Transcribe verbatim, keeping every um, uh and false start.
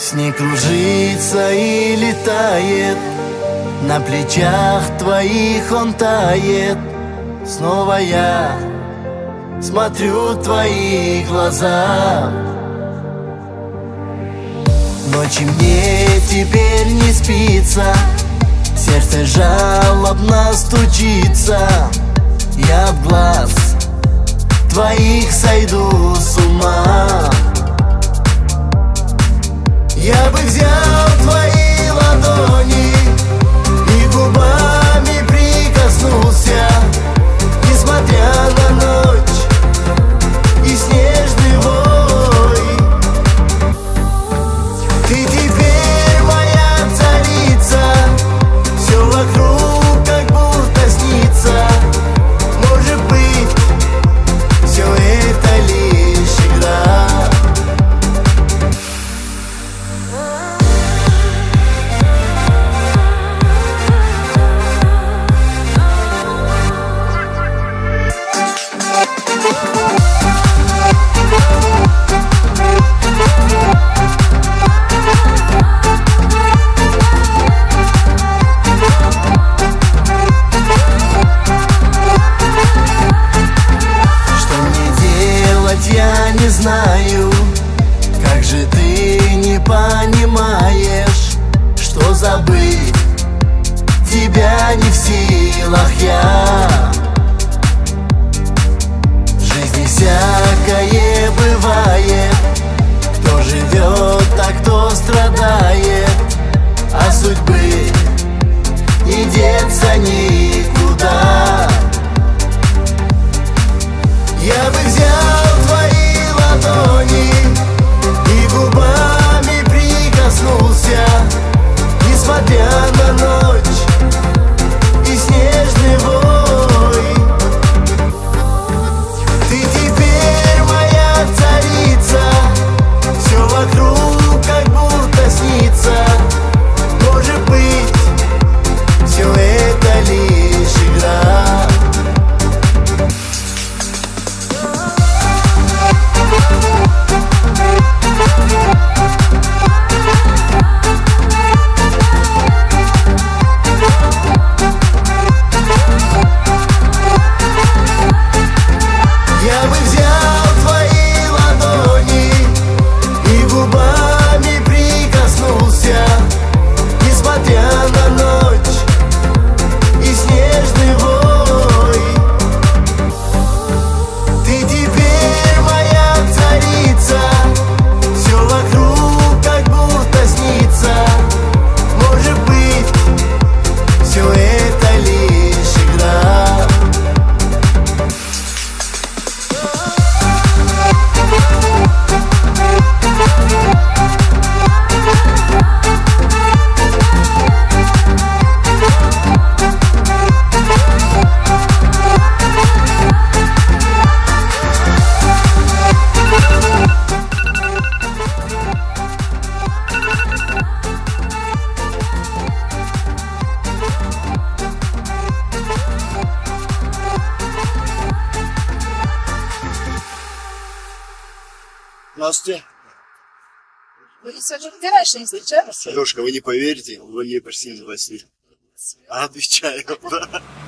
Снег кружится и летает, на плечах твоих он тает. Снова я смотрю в твои глаза. Ночи мне теперь не спится, сердце жалобно стучится. Я от глаз твоих сойду с ума. Я бы взял твои ладони и губами прикоснулся, несмотря на ночь и снежный вой. Ты теперь моя царица, все вокруг как будто снится. Может быть, все это лишь игра. Я не знаю, как же ты не понимаешь, что забыть тебя не в силах я. В жизни всякое бывает, кто живет, а кто страдает, а судьбы не деться никуда. Я бы взял твои ладони и губами прикоснулся, несмотря на ночь и снежный вой. Ты теперь моя царица, все вокруг как будто снится. Может быть, все это лишь игра. Я бы взял твои ладони и губами прикоснулся, несмотря на ночь и снежный вой. Ты теперь моя царица, все вокруг как будто снится. Может быть, все это лишь игра. Здравствуйте. Вы сегодня раньше не встречались? Лешка, вы не поверите, вы мне почти не спасли. Отвечаю, да.